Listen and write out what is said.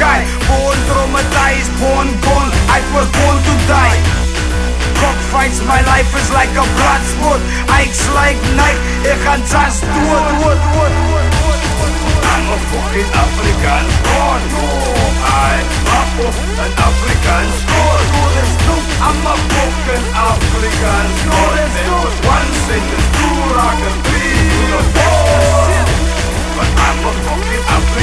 sky. Born traumatized, born gone, I was born to die. Cockfights, my life is like a blood sport. Ike's like night, ik ga just dood. I'm a fucking African born. I'm an African